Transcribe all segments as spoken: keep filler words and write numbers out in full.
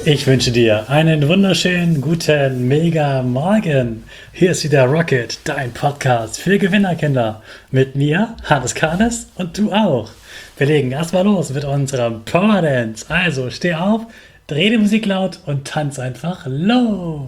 Ich wünsche dir einen wunderschönen guten Mega Morgen. Hier ist wieder Rocket, dein Podcast für Gewinnerkinder. Mit mir, Hannes Kahnes, und du auch. Wir legen erstmal los mit unserem Power Dance. Also steh auf, dreh die Musik laut und tanz einfach los.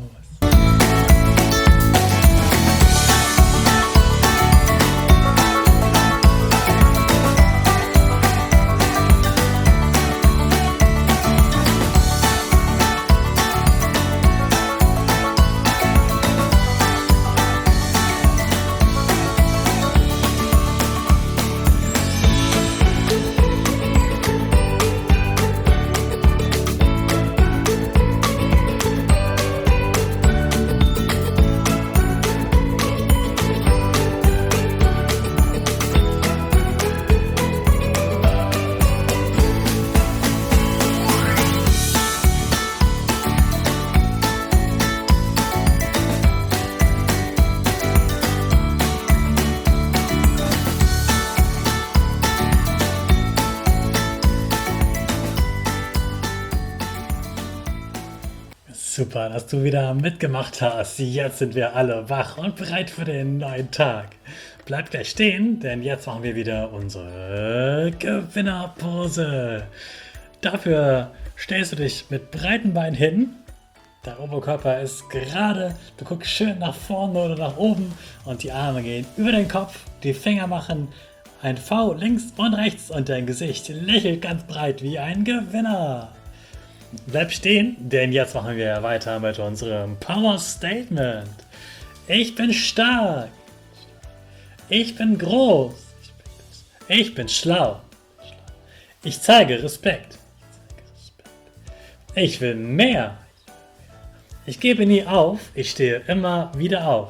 Super, dass du wieder mitgemacht hast. Jetzt sind wir alle wach und bereit für den neuen Tag. Bleib gleich stehen, denn jetzt machen wir wieder unsere Gewinnerpose. Dafür stellst du dich mit breiten Beinen hin. Der Oberkörper ist gerade, du guckst schön nach vorne oder nach oben und die Arme gehen über den Kopf. Die Finger machen ein V links und rechts und dein Gesicht lächelt ganz breit wie ein Gewinner. Bleib stehen, denn jetzt machen wir weiter mit unserem Power Statement. Ich bin stark. Ich bin groß. Ich bin schlau. Ich zeige Respekt. Ich will mehr. Ich gebe nie auf. Ich stehe immer wieder auf.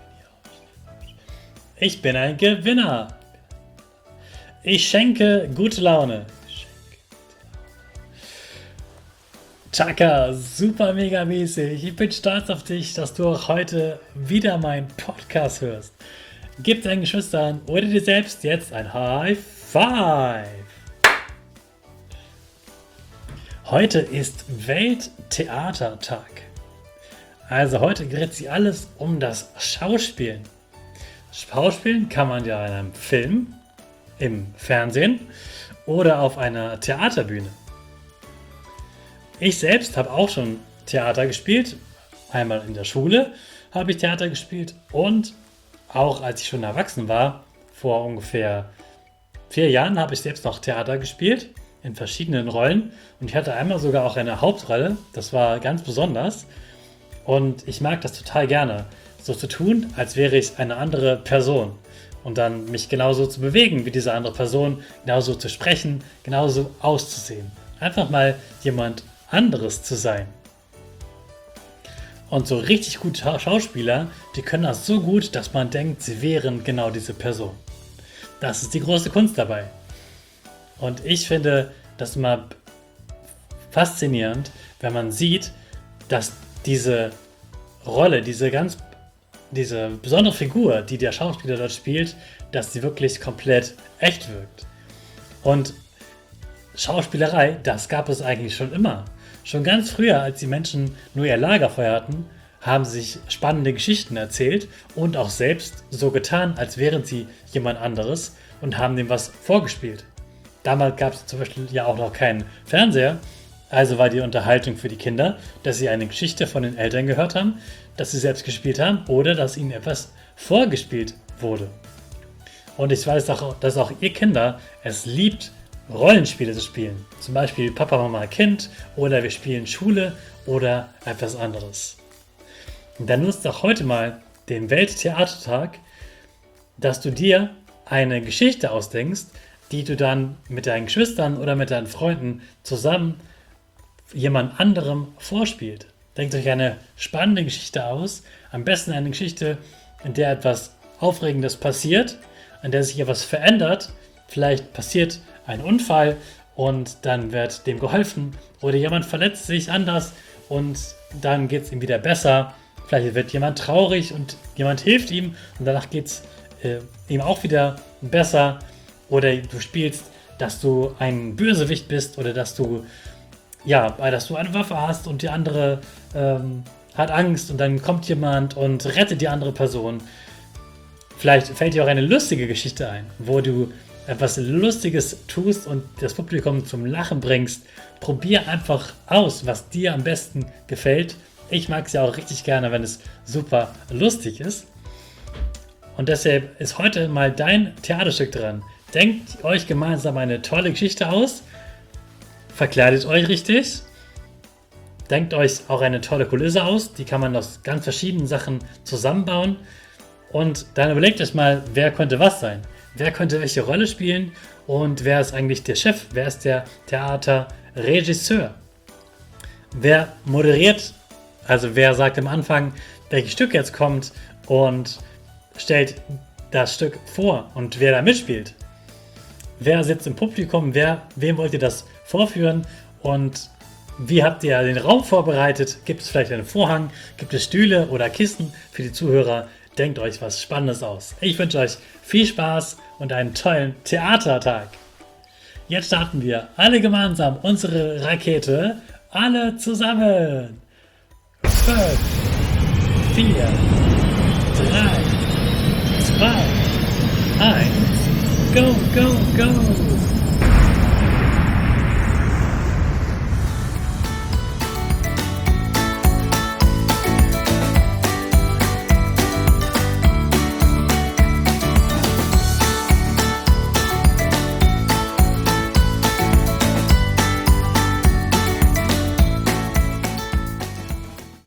Ich bin ein Gewinner. Ich schenke gute Laune. Chaka, super mega mäßig. Ich bin stolz auf dich, dass du auch heute wieder meinen Podcast hörst. Gib deinen Geschwistern oder dir selbst jetzt ein High Five. Heute ist Welttheatertag. Also heute dreht sich alles um das Schauspielen. Schauspielen kann man ja in einem Film, im Fernsehen oder auf einer Theaterbühne. Ich selbst habe auch schon Theater gespielt. Einmal in der Schule habe ich Theater gespielt und auch als ich schon erwachsen war, vor ungefähr vier Jahren, habe ich selbst noch Theater gespielt in verschiedenen Rollen und ich hatte einmal sogar auch eine Hauptrolle. Das war ganz besonders und ich mag das total gerne, so zu tun, als wäre ich eine andere Person und dann mich genauso zu bewegen wie diese andere Person, genauso zu sprechen, genauso auszusehen. Einfach mal jemand anderes zu sein. Und so richtig gute Scha- Schauspieler, die können das so gut, dass man denkt, sie wären genau diese Person. Das ist die große Kunst dabei. Und ich finde das immer faszinierend, wenn man sieht, dass diese Rolle, diese ganz, diese besondere Figur, die der Schauspieler dort spielt, dass sie wirklich komplett echt wirkt. Und Schauspielerei, das gab es eigentlich schon immer. Schon ganz früher, als die Menschen nur ihr Lagerfeuer hatten, haben sie sich spannende Geschichten erzählt und auch selbst so getan, als wären sie jemand anderes und haben dem was vorgespielt. Damals gab es zum Beispiel ja auch noch keinen Fernseher, also war die Unterhaltung für die Kinder, dass sie eine Geschichte von den Eltern gehört haben, dass sie selbst gespielt haben oder dass ihnen etwas vorgespielt wurde. Und ich weiß auch, dass auch ihr Kinder es liebt, Rollenspiele zu spielen. Zum Beispiel Papa, Mama, Kind oder wir spielen Schule oder etwas anderes. Und dann nutzt auch heute mal den Welttheatertag, dass du dir eine Geschichte ausdenkst, die du dann mit deinen Geschwistern oder mit deinen Freunden zusammen jemand anderem vorspielt. Denkt euch eine spannende Geschichte aus, am besten eine Geschichte, in der etwas Aufregendes passiert, in der sich etwas verändert, vielleicht passiert ein Unfall und dann wird dem geholfen oder jemand verletzt sich anders und dann geht es ihm wieder besser. Vielleicht wird jemand traurig und jemand hilft ihm und danach geht es äh, ihm auch wieder besser. Oder du spielst, dass du ein Bösewicht bist oder dass du ja, dass du eine Waffe hast und die andere ähm, hat Angst und dann kommt jemand und rettet die andere Person. Vielleicht fällt dir auch eine lustige Geschichte ein, wo du etwas Lustiges tust und das Publikum zum Lachen bringst. Probier einfach aus, was dir am besten gefällt. Ich mag es ja auch richtig gerne, wenn es super lustig ist. Und deshalb ist heute mal dein Theaterstück dran. Denkt euch gemeinsam eine tolle Geschichte aus. Verkleidet euch richtig. Denkt euch auch eine tolle Kulisse aus. Die kann man aus ganz verschiedenen Sachen zusammenbauen. Und dann überlegt euch mal, wer könnte was sein? Wer könnte welche Rolle spielen? Und wer ist eigentlich der Chef? Wer ist der Theaterregisseur? Wer moderiert? Also wer sagt am Anfang, welches Stück jetzt kommt und stellt das Stück vor und wer da mitspielt? Wer sitzt im Publikum? Wer, wem wollt ihr das vorführen? Und wie habt ihr den Raum vorbereitet? Gibt es vielleicht einen Vorhang? Gibt es Stühle oder Kissen für die Zuhörer? Denkt euch was Spannendes aus. Ich wünsche euch viel Spaß und einen tollen Theatertag. Jetzt starten wir alle gemeinsam unsere Rakete. Alle zusammen. fünf, vier, drei, zwei, eins. Go, go, go!